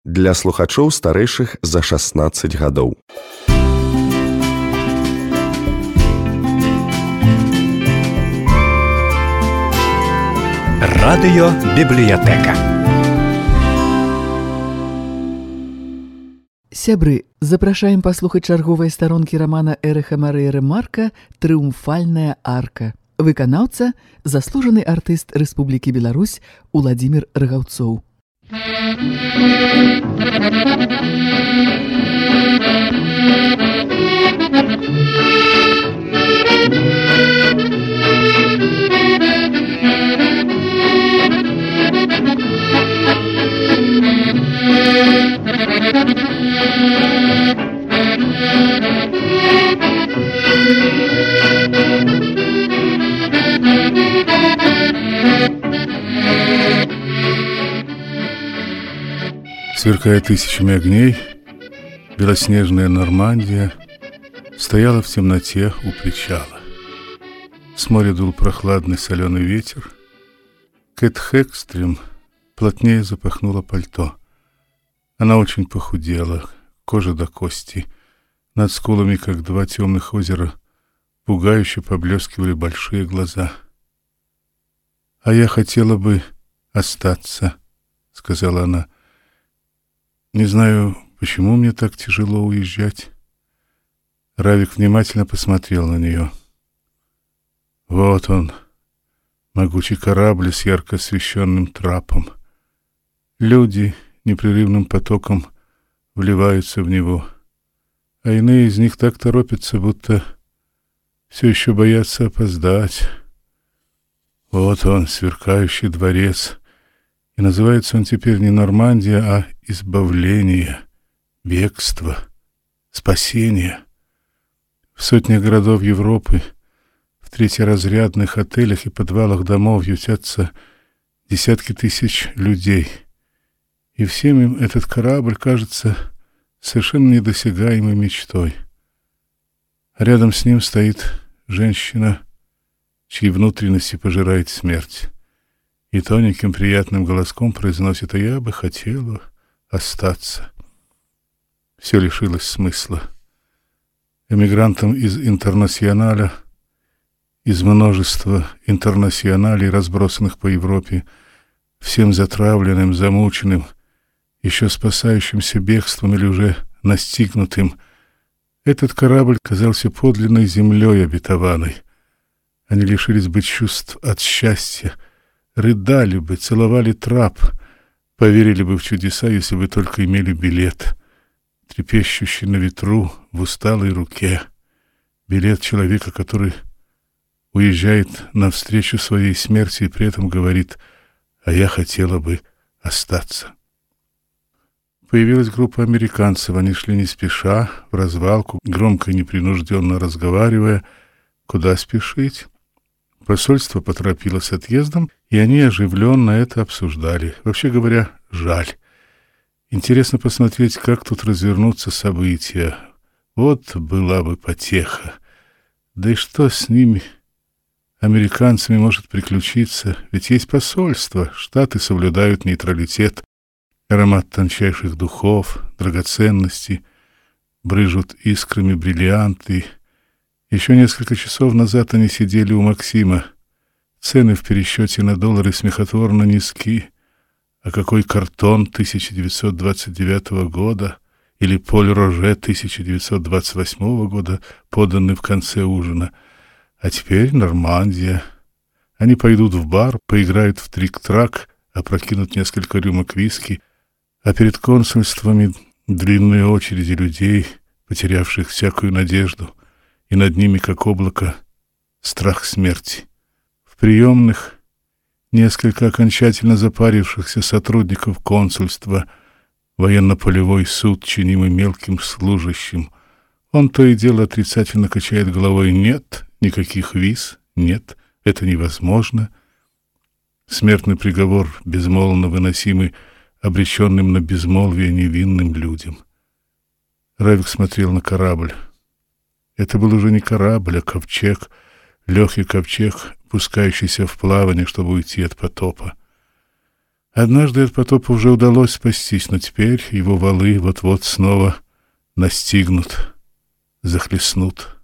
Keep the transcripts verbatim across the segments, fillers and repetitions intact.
для слухачоў старэйшых за шаснаццаць гадоў. Радыёбібліятэка. Сябры, запрашаем паслухаць чарговыя старонкі рамана Эрыха Марыя Ремарка «Трыумфальная арка». Выканаўца – заслужаны артыст Рэспублікі Беларусь Уладзімір Рагаўцоў. Сверкая тысячами огней, белоснежная Нормандия стояла в темноте у причала. С моря дул прохладный соленый ветер. Кэт Хэкстрем плотнее запахнула пальто. Она очень похудела, кожа до кости. Над скулами, как два темных озера, пугающе поблескивали большие глаза. «А я хотела бы остаться», — сказала она. «Не знаю, почему мне так тяжело уезжать». Равик внимательно посмотрел на нее. Вот он, могучий корабль с ярко освещенным трапом. Люди непрерывным потоком вливаются в него, а иные из них так торопятся, будто все еще боятся опоздать. Вот он, сверкающий дворец, и называется он теперь не Нормандия, а избавление, бегство, спасение. В сотнях городов Европы, в третьеразрядных отелях и подвалах домов ютятся десятки тысяч людей, и всем им этот корабль кажется совершенно недосягаемой мечтой. А рядом с ним стоит женщина, чьи внутренности пожирает смерть, и тоненьким приятным голоском произносит: «А я бы хотела остаться». Все лишилось смысла. Эмигрантам из Интернационаля, из множества интернационалей, разбросанных по Европе, всем затравленным, замученным, еще спасающимся бегством или уже настигнутым, этот корабль казался подлинной землей обетованной. Они лишились бы чувств от счастья, рыдали бы, целовали трап, поверили бы в чудеса, если бы только имели билет, трепещущий на ветру в усталой руке, билет человека, который уезжает навстречу своей смерти и при этом говорит: «А я хотела бы остаться». Появилась группа американцев, они шли не спеша, в развалку, громко и непринужденно разговаривая, куда спешить. Посольство поторопилось с отъездом, и они оживленно это обсуждали. Вообще говоря, жаль. Интересно посмотреть, как тут развернутся события. Вот была бы потеха. Да и что с ними, американцами, может приключиться? Ведь есть посольство, Штаты соблюдают нейтралитет, аромат тончайших духов, драгоценностей, брыжут искрами бриллианты. Еще несколько часов назад они сидели у Максима. Цены в пересчете на доллары смехотворно низки. А какой картон тысяча девятьсот двадцать девятого года или Поль Роже тысяча девятьсот двадцать восьмого года, поданный в конце ужина. А теперь Нормандия. Они пойдут в бар, поиграют в трик-трак, опрокинут несколько рюмок виски, а перед консульствами длинные очереди людей, потерявших всякую надежду, и над ними, как облако, страх смерти. В приемных несколько окончательно запарившихся сотрудников консульства, военно-полевой суд, чинимый мелким служащим. Он то и дело отрицательно качает головой: нет, никаких виз, нет, это невозможно. Смертный приговор безмолвно выносимый обреченным на безмолвие невинным людям. Равик смотрел на корабль. Это был уже не корабль, а ковчег, легкий ковчег, пускающийся в плавание, чтобы уйти от потопа. Однажды от потопа уже удалось спастись, но теперь его валы вот-вот снова настигнут, захлестнут.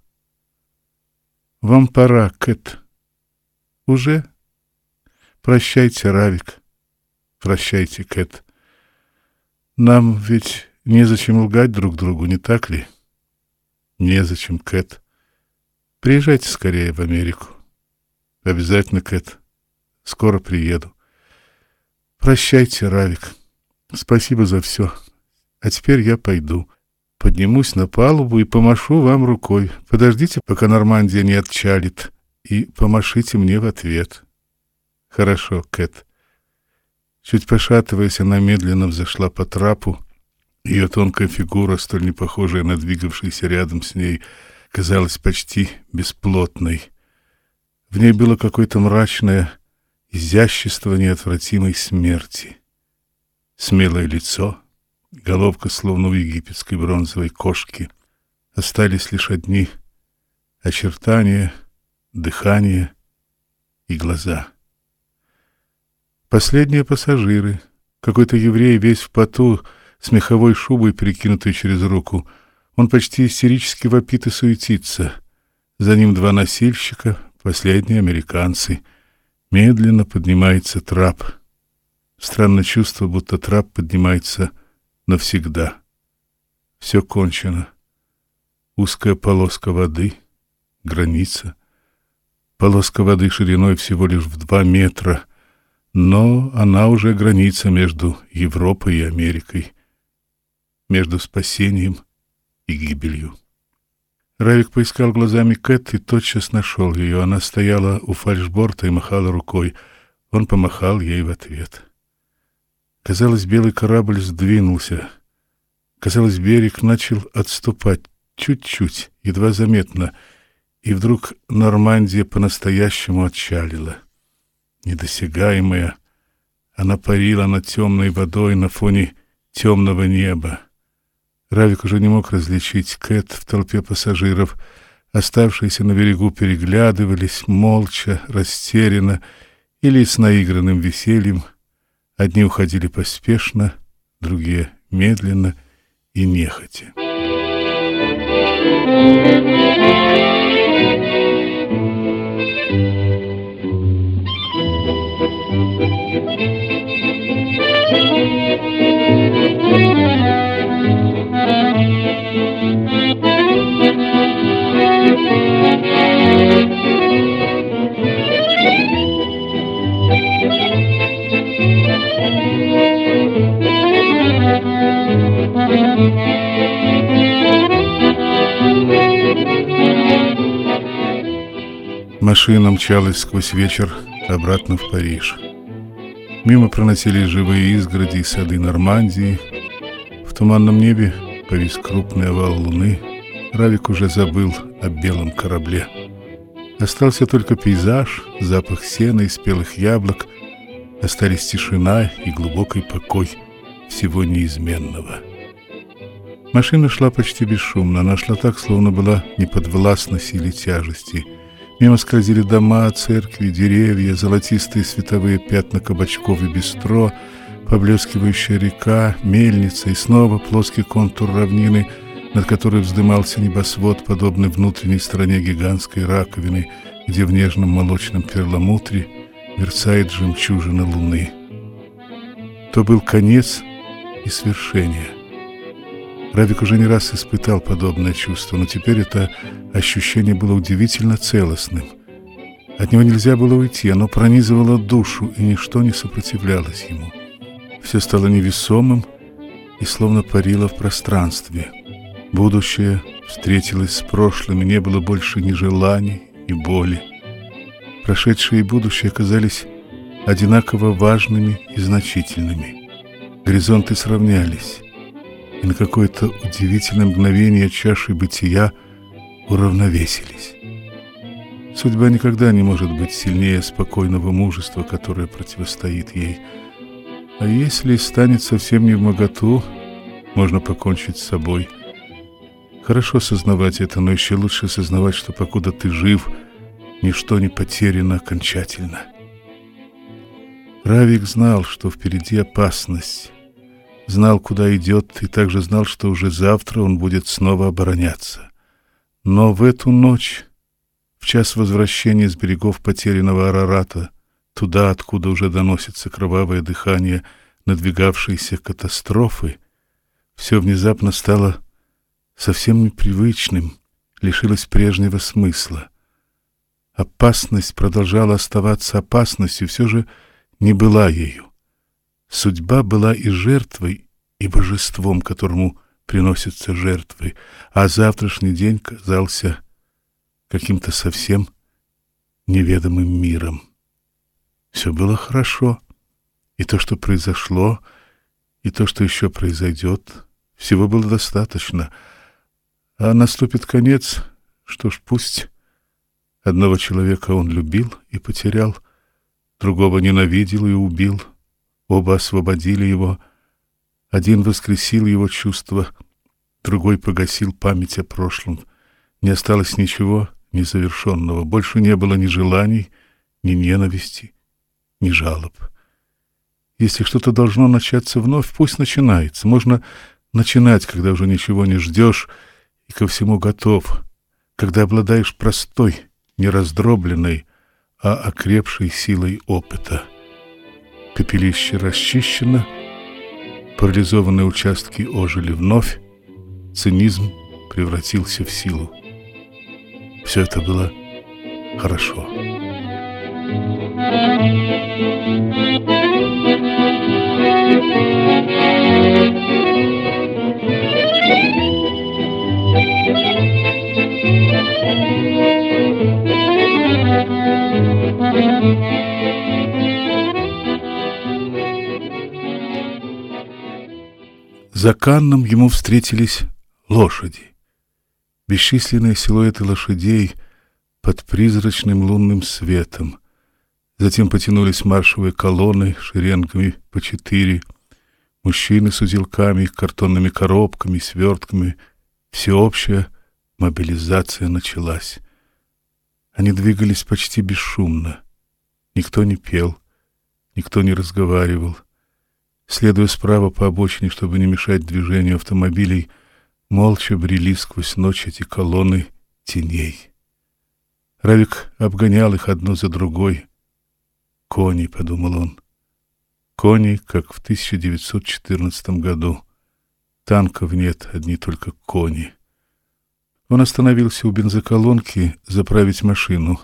Вам пора, Кэт. Уже? Прощайте, Равик. Прощайте, Кэт. Нам ведь незачем лгать друг другу, не так ли? Незачем, Кэт. Приезжайте скорее в Америку. Обязательно, Кэт. Скоро приеду. Прощайте, Равик. Спасибо за все. А теперь я пойду. Поднимусь на палубу и помашу вам рукой. Подождите, пока Нормандия не отчалит, и помашите мне в ответ. Хорошо, Кэт. Чуть пошатываясь, она медленно взошла по трапу. Ее тонкая фигура, столь не похожая на двигавшийся рядом с ней, казалась почти бесплотной. В ней было какое-то мрачное изящество неотвратимой смерти. Смелое лицо, головка, словно у египетской бронзовой кошки. Остались лишь одни очертания, дыхание и глаза. Последние пассажиры. Какой-то еврей весь в поту, с меховой шубой, перекинутой через руку. Он почти истерически вопит и суетится. За ним два носильщика, последние американцы. Медленно поднимается трап. Странное чувство, будто трап поднимается навсегда. Все кончено. Узкая полоска воды, граница. Полоска воды шириной всего лишь в два метра, но она уже граница между Европой и Америкой, между спасением и гибелью. Равик поискал глазами Кэт и тотчас нашел ее. Она стояла у фальшборта и махала рукой. Он помахал ей в ответ. Казалось, белый корабль сдвинулся. Казалось, берег начал отступать чуть-чуть, едва заметно, и вдруг Нормандия по-настоящему отчалила. Недосягаемая, она парила над темной водой на фоне темного неба. Равик уже не мог различить Кэт в толпе пассажиров. Оставшиеся на берегу переглядывались, молча, растерянно или с наигранным весельем. Одни уходили поспешно, другие медленно и нехотя. Машина мчалась сквозь вечер обратно в Париж. Мимо проносились живые изгороди и сады Нормандии. В туманном небе повис крупный овал луны. Равик уже забыл о белом корабле. Остался только пейзаж, запах сена и спелых яблок. Остались тишина и глубокий покой всего неизменного. Машина шла почти бесшумно. Она шла так, словно была неподвластна силе тяжести. Мимо скользили дома, церкви, деревья, золотистые световые пятна кабачков и бистро, поблескивающая река, мельница и снова плоский контур равнины, над которой вздымался небосвод, подобный внутренней стороне гигантской раковины, где в нежном молочном перламутре мерцает жемчужина луны. То был конец и свершение. Равик уже не раз испытал подобное чувство, но теперь это ощущение было удивительно целостным. От него нельзя было уйти, оно пронизывало душу, и ничто не сопротивлялось ему. Все стало невесомым и словно парило в пространстве. Будущее встретилось с прошлым, и не было больше ни желаний, ни боли. Прошедшее и будущее оказались одинаково важными и значительными. Горизонты сравнялись, и на какое-то удивительное мгновение чаши бытия уравновесились. Судьба никогда не может быть сильнее спокойного мужества, которое противостоит ей. А если станет совсем невмоготу, можно покончить с собой. Хорошо сознавать это, но еще лучше сознавать, что покуда ты жив, ничто не потеряно окончательно. Равик знал, что впереди опасность, знал, куда идет, и также знал, что уже завтра он будет снова обороняться. Но в эту ночь, в час возвращения с берегов потерянного Арарата, туда, откуда уже доносится кровавое дыхание надвигавшейся катастрофы, все внезапно стало совсем непривычным, лишилось прежнего смысла. Опасность продолжала оставаться опасностью, все же не была ею. Судьба была и жертвой, и божеством, которому приносятся жертвы, а завтрашний день казался каким-то совсем неведомым миром. Все было хорошо, и то, что произошло, и то, что еще произойдет, всего было достаточно. А наступит конец, что ж, пусть. Одного человека он любил и потерял, другого ненавидел и убил. Оба освободили его. Один воскресил его чувства, другой погасил память о прошлом. Не осталось ничего незавершенного. Больше не было ни желаний, ни ненависти, ни жалоб. Если что-то должно начаться вновь, пусть начинается. Можно начинать, когда уже ничего не ждешь и ко всему готов, когда обладаешь простой, не раздробленной, а окрепшей силой опыта. Пепелище расчищено, парализованные участки ожили вновь, цинизм превратился в силу. Все это было хорошо. За Канном ему встретились лошади. Бесчисленные силуэты лошадей под призрачным лунным светом. Затем потянулись маршевые колонны шеренгами по четыре. Мужчины с узелками, картонными коробками, свертками. Всеобщая мобилизация началась. Они двигались почти бесшумно. Никто не пел, никто не разговаривал. Следуя справа по обочине, чтобы не мешать движению автомобилей, молча брели сквозь ночь эти колонны теней. Равик обгонял их одну за другой. «Кони», — подумал он. «Кони, как в тысяча девятьсот четырнадцатом году. Танков нет, одни только кони». Он остановился у бензоколонки заправить машину.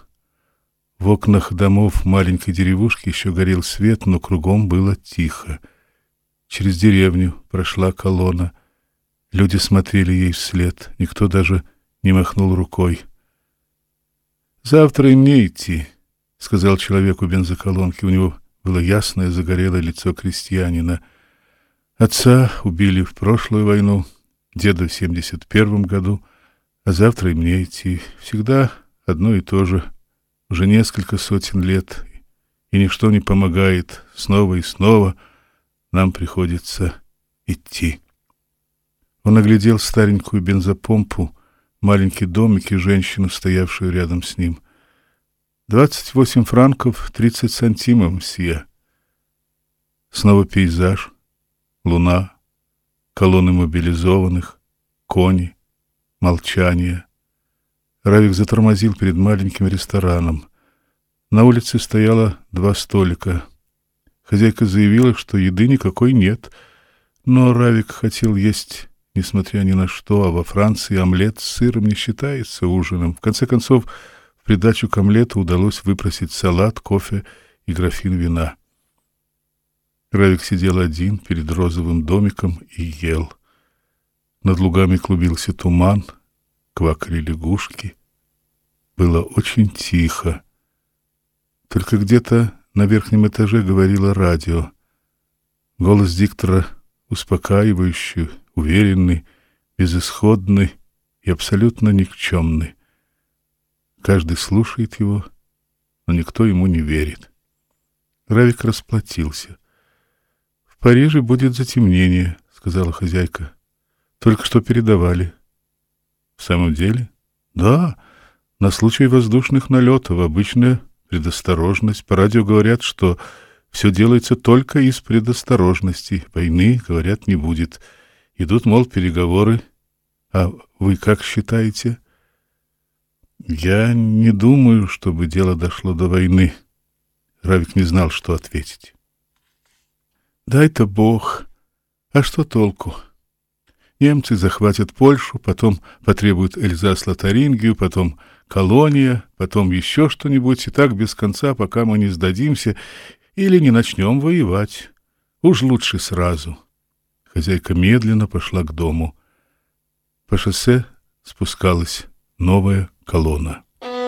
В окнах домов маленькой деревушки еще горел свет, но кругом было тихо. Через деревню прошла колонна. Люди смотрели ей вслед. Никто даже не махнул рукой. «Завтра и мне идти», — сказал человек у бензоколонки. У него было ясное загорелое лицо крестьянина. Отца убили в прошлую войну, деда в семьдесят первом году, а завтра и мне идти. Всегда одно и то же. Уже несколько сотен лет, и ничто не помогает. Снова и снова нам приходится идти. Он оглядел старенькую бензопомпу, маленький домик и женщину, стоявшую рядом с ним. «Двадцать восемь франков, тридцать сантимов, мсье». Снова пейзаж, луна, колонны мобилизованных, кони, молчание. Равик затормозил перед маленьким рестораном. На улице стояло два столика. Хозяйка заявила, что еды никакой нет, но Равик хотел есть, несмотря ни на что, а во Франции омлет с сыром не считается ужином. В конце концов, в придачу к омлету удалось выпросить салат, кофе и графин вина. Равик сидел один перед розовым домиком и ел. Над лугами клубился туман, квакали лягушки. Было очень тихо. Только где-то на верхнем этаже говорило радио. Голос диктора успокаивающий, уверенный, безысходный и абсолютно никчемный. Каждый слушает его, но никто ему не верит. Равик расплатился. «В Париже будет затемнение», — сказала хозяйка. «Только что передавали». «В самом деле?» «Да, на случай воздушных налетов. Обычная предосторожность. По радио говорят, что в Все делается только из предосторожности. Войны, говорят, не будет. Идут, мол, переговоры. А вы как считаете? Я не думаю, чтобы дело дошло до войны. Равик не знал, что ответить. Дай-то Бог. А что толку? Немцы захватят Польшу, потом потребуют Эльзас-Лотарингию, потом колония, потом еще что-нибудь, и так без конца, пока мы не сдадимся или не начнем воевать. Уж лучше сразу. Хозяйка медленно пошла к дому. По шоссе спускалась новая колонна.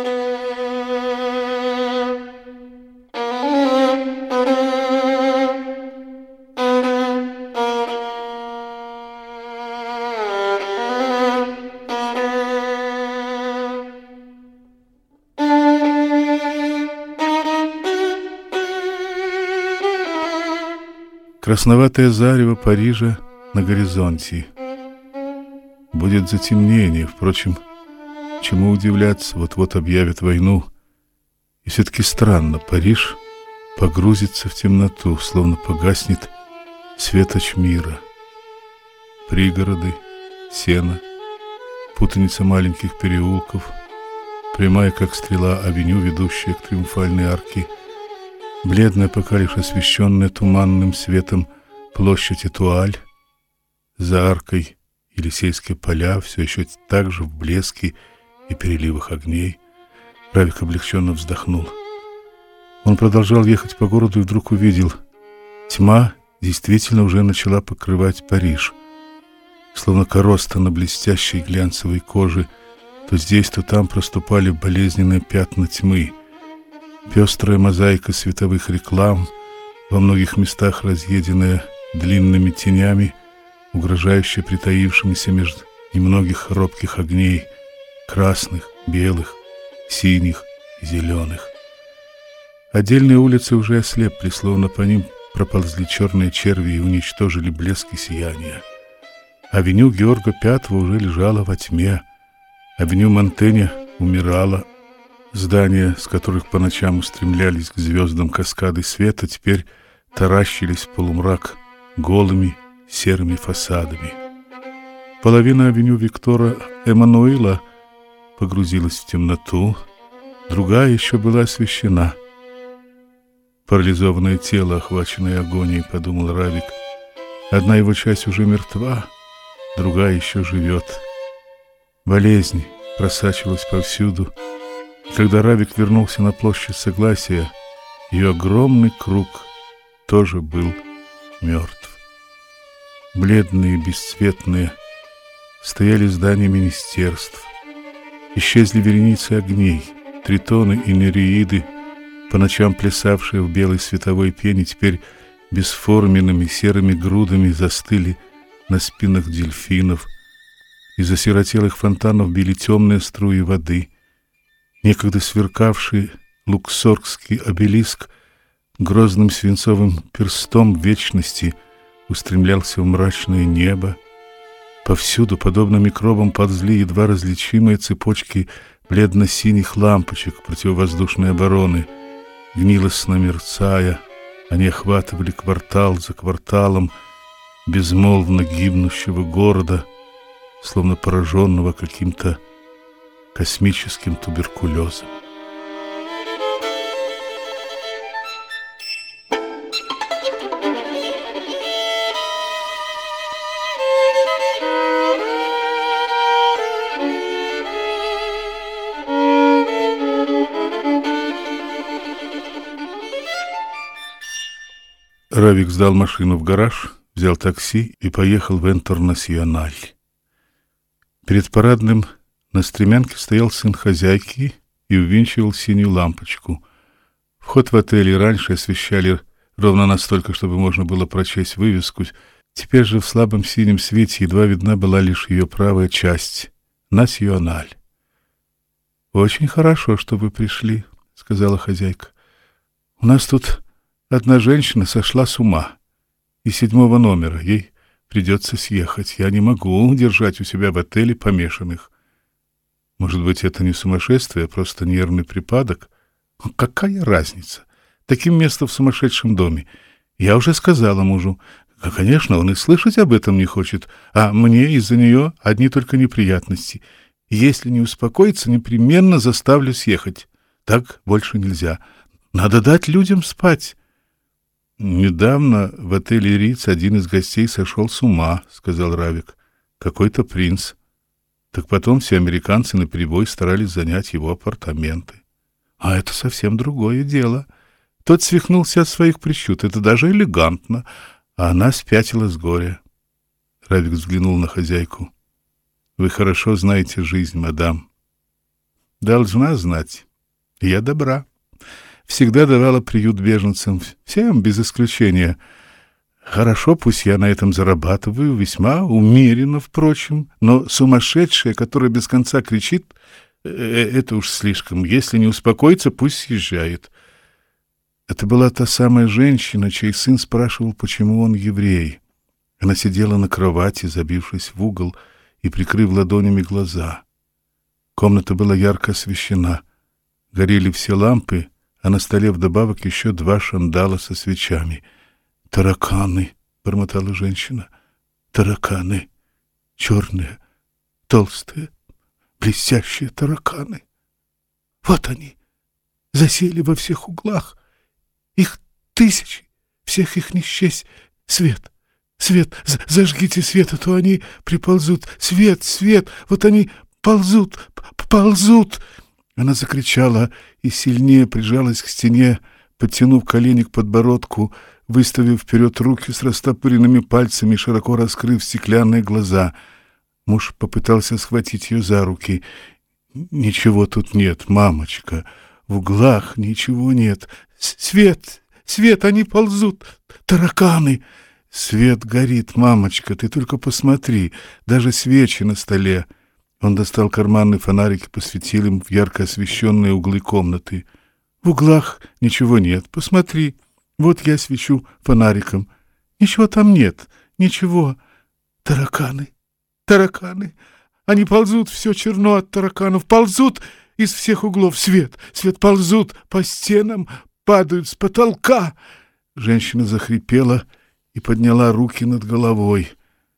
Красноватое зарево Парижа на горизонте. Будет затемнение, впрочем, чему удивляться, вот-вот объявят войну. И все-таки странно, Париж погрузится в темноту, словно погаснет светоч мира. Пригороды, сено, путаница маленьких переулков, прямая, как стрела, авеню, ведущая к Триумфальной арке, бледная, пока лишь освещенная туманным светом площадь Этуаль, за аркой Елисейские поля, все еще так же в блеске и переливах огней. Равик облегченно вздохнул. Он продолжал ехать по городу и вдруг увидел, тьма действительно уже начала покрывать Париж. Словно короста на блестящей глянцевой коже, то здесь, то там проступали болезненные пятна тьмы. Пестрая мозаика световых реклам, во многих местах разъеденная длинными тенями, угрожающе притаившимися между немногих робких огней, красных, белых, синих и зеленых. Отдельные улицы уже ослепли, словно по ним проползли черные черви и уничтожили блеск и сияние. Авеню Георга Пятого уже лежала во тьме, авеню Монтэня умирала. Здания, с которых по ночам устремлялись к звездам каскады света, теперь таращились в полумрак голыми серыми фасадами. Половина авеню Виктора Эммануила погрузилась в темноту, другая еще была освещена. Парализованное тело, охваченное агонией, подумал Равик. Одна его часть уже мертва, другая еще живет. Болезнь просачивалась повсюду. И когда Равик вернулся на площадь Согласия, ее огромный круг тоже был мертв. Бледные, бесцветные, стояли здания министерств. Исчезли вереницы огней, тритоны и нереиды, по ночам плясавшие в белой световой пене, теперь бесформенными серыми грудами застыли на спинах дельфинов. Из осиротелых фонтанов били темные струи воды. Некогда сверкавший луксоргский обелиск грозным свинцовым перстом вечности устремлялся в мрачное небо. Повсюду, подобно микробам, ползли едва различимые цепочки бледно-синих лампочек противовоздушной обороны. Гнилостно мерцая, они охватывали квартал за кварталом безмолвно гибнущего города, словно пораженного каким-то космическим туберкулезом. Равик сдал машину в гараж, взял такси и поехал в Интернациональ. Перед парадным на стремянке стоял сын хозяйки и увинчивал синюю лампочку. Вход в отель раньше освещали ровно настолько, чтобы можно было прочесть вывеску. Теперь же в слабом синем свете едва видна была лишь ее правая часть — «Националь». «Очень хорошо, что вы пришли», — сказала хозяйка. «У нас тут одна женщина сошла с ума. Из седьмого номера. Ей придется съехать. Я не могу держать у себя в отеле помешанных. Может быть, это не сумасшествие, а просто нервный припадок? Какая разница? Таким место в сумасшедшем доме. Я уже сказала мужу. Конечно, он и слышать об этом не хочет, а мне из-за нее одни только неприятности. Если не успокоится, непременно заставлю съехать. Так больше нельзя. Надо дать людям спать. Недавно в отеле «Риц» один из гостей сошел с ума, сказал Равик. Какой-то принц. Так потом все американцы наперебой старались занять его апартаменты. А это совсем другое дело. Тот свихнулся от своих причуд. Это даже элегантно. А она спятила с горя. Равик взглянул на хозяйку. Вы хорошо знаете жизнь, мадам. Должна знать. Я добра. Всегда давала приют беженцам. Всем без исключения. Хорошо, пусть я на этом зарабатываю, весьма умеренно, впрочем, но сумасшедшая, которая без конца кричит, это уж слишком. Если не успокоится, пусть съезжает. Это была та самая женщина, чей сын спрашивал, почему он еврей. Она сидела на кровати, забившись в угол и прикрыв ладонями глаза. Комната была ярко освещена. Горели все лампы, а на столе вдобавок еще два шандала со свечами. «Тараканы!» — бормотала женщина. «Тараканы! Черные, толстые, блестящие тараканы! Вот они! Засели во всех углах! Их тысячи! Всех их не счесть! Свет! Свет! Зажгите свет, а то они приползут! Свет! Свет! Вот они ползут! Ползут!» Она закричала и сильнее прижалась к стене, подтянув колени к подбородку, выставив вперед руки с растопыренными пальцами, широко раскрыв стеклянные глаза. Муж попытался схватить ее за руки. «Ничего тут нет, мамочка. В углах ничего нет. Свет! Свет! Они ползут! Тараканы!» «Свет горит, мамочка, ты только посмотри. Даже свечи на столе». Он достал карманный фонарик и посветил им в ярко освещенные углы комнаты. «В углах ничего нет. Посмотри. Вот я свечу фонариком. Ничего там нет. Ничего. Тараканы. Тараканы. Они ползут. Все черно от тараканов. Ползут из всех углов. Свет. Свет ползут по стенам. Падают с потолка». Женщина захрипела и подняла руки над головой.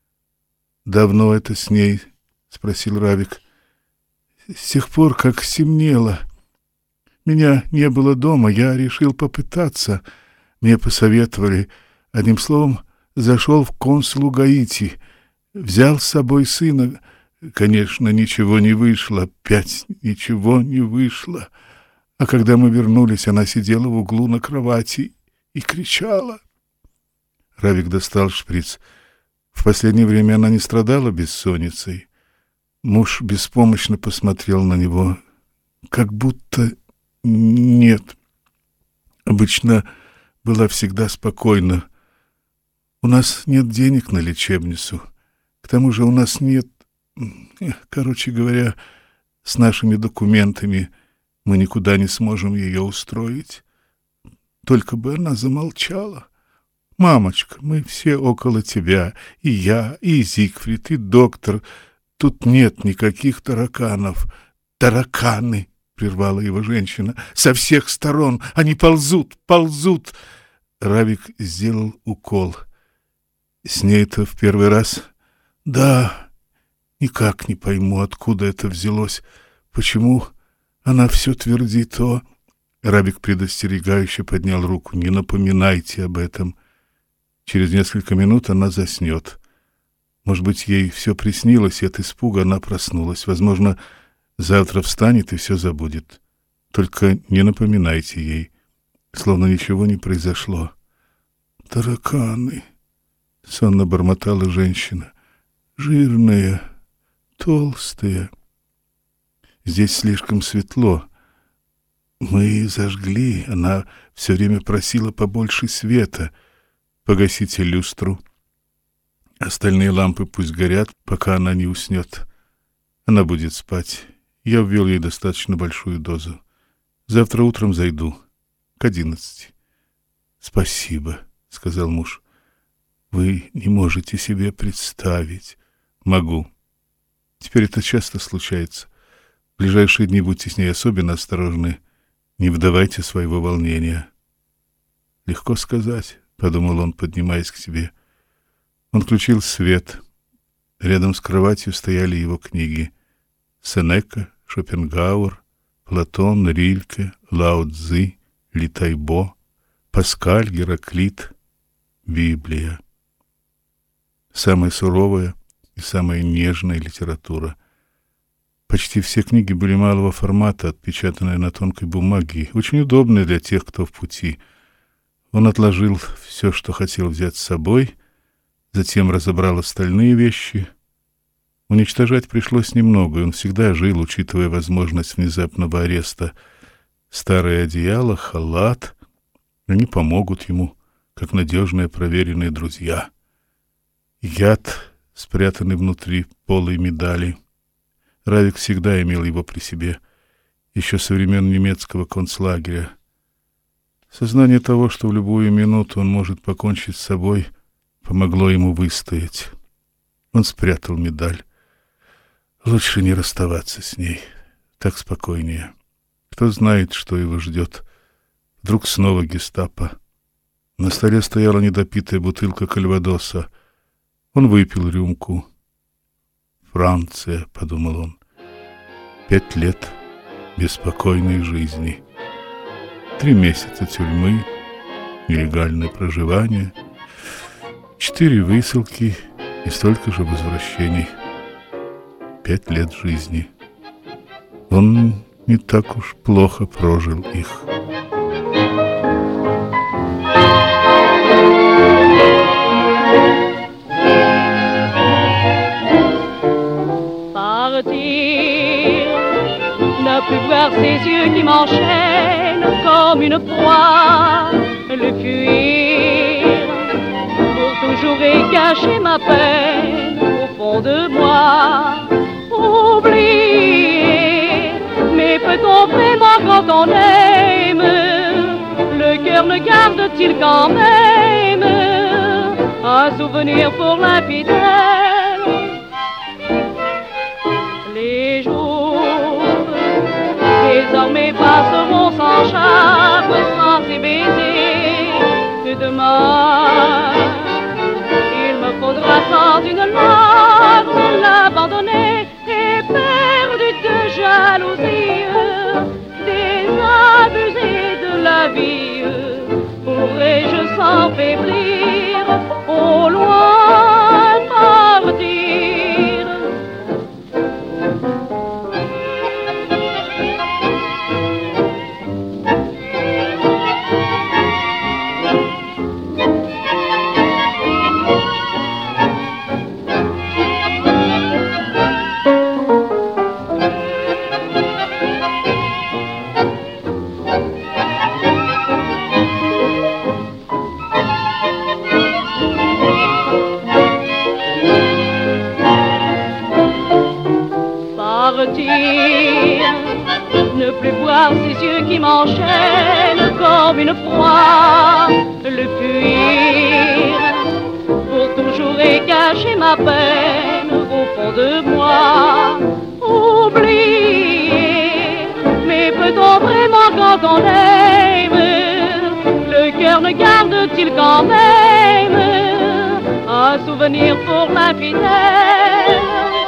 «Давно это с ней?» — спросил Равик. «С тех пор, как стемнело. Меня не было дома, я решил попытаться. Мне посоветовали. Одним словом, зашел в консулу Гаити. Взял с собой сына. Конечно, ничего не вышло. Опять ничего не вышло. А когда мы вернулись, она сидела в углу на кровати и кричала». Равик достал шприц. В последнее время она не страдала бессонницей. Муж беспомощно посмотрел на него. Как будто нет. Обычно была всегда спокойна. У нас нет денег на лечебницу. К тому же у нас нет... Короче говоря, с нашими документами мы никуда не сможем ее устроить. Только бы она замолчала. «Мамочка, мы все около тебя. И я, и Зигфрид, и доктор. Тут нет никаких тараканов». «Тараканы!» — прервала его женщина. «Со всех сторон! Они ползут, ползут!» Равик сделал укол. «С ней-то в первый раз?» «Да. Никак не пойму, откуда это взялось. Почему она все твердит о...» Равик предостерегающе поднял руку. «Не напоминайте об этом. Через несколько минут она заснет. Может быть, ей все приснилось, и от испуга она проснулась. Возможно, завтра встанет и все забудет. Только не напоминайте ей, словно ничего не произошло». «Тараканы», — сонно бормотала женщина. «Жирные, толстые. Здесь слишком светло. Мы зажгли, она все время просила побольше света. Погасите люстру. Остальные лампы пусть горят, пока она не уснет. Она будет спать. Я ввел ей достаточно большую дозу. Завтра утром зайду. К одиннадцати». «Спасибо», — сказал муж. «Вы не можете себе представить». «Могу. Теперь это часто случается. В ближайшие дни будьте с ней особенно осторожны. Не вдавайте своего волнения». Легко сказать, подумал он, поднимаясь к себе. Он включил свет. Рядом с кроватью стояли его книги: Сенека, Шопенгауэр, Платон, Рильке, Лао Цзы, Ли Тайбо, Паскаль, Гераклит, Библия. Самая суровая и самая нежная литература. Почти все книги были малого формата, отпечатанные на тонкой бумаге, очень удобные для тех, кто в пути. Он отложил все, что хотел взять с собой, затем разобрал остальные вещи. Уничтожать пришлось немного, и он всегда жил, учитывая возможность внезапного ареста. Старое одеяло, халат, они помогут ему, как надежные проверенные друзья. Яд, спрятанный внутри полой медали. Равик всегда имел его при себе, еще со времен немецкого концлагеря. Сознание того, что в любую минуту он может покончить с собой, помогло ему выстоять. Он спрятал медаль. Лучше не расставаться с ней, так спокойнее. Кто знает, что его ждет. Вдруг снова гестапо. На столе стояла недопитая бутылка кальвадоса. Он выпил рюмку. «Франция», — подумал он, — «пять лет беспокойной жизни, три месяца тюрьмы, нелегальное проживание, четыре высылки и столько же возвращений, пять лет жизни. Он не так уж плохо прожил их». Ne plus voir ces yeux qui m'enchaînent comme une proie, le fuir pour toujours et cacher ma peine au fond de moi. Oublier, mais peut-on vraiment quand on aime, le cœur ne garde-t-il quand même un souvenir pour l'infidèle? Les jours désormais passeront sans charme, sans ces baisers, que demain il me faudra sans une larme l'abandonner, et perdu de jalousie, désabusé de la vie, pourrais-je sans faiblir au loin partir? Ne plus voir ces yeux qui m'enchaînent comme une proie, le fuir pour toujours et cacher ma peine au fond de moi. Oublier, mais peut-on vraiment quand on aime, le cœur ne garde-t-il quand même un souvenir pour l'infidèle?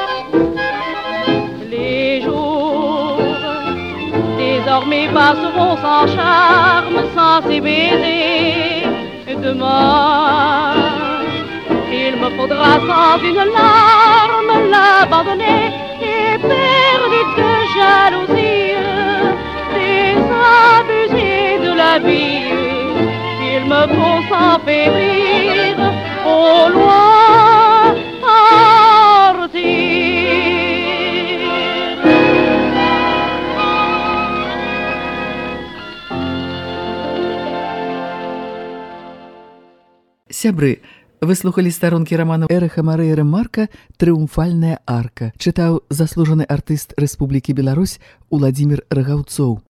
Désormais passeront sans charme, sans ces baisers. Demain, il me faudra sans une larme l'abandonner, et perdu de jalousie, désabusé de la vie, il me faut s'enférir au loin partir. Сябры, вы слухали старонкі раману Эрэха Марыя Рэмарка «Трыумфальная арка». Чытаў заслужаны артыст Рэспублікі Беларусь Уладзімір Рагаўцоў.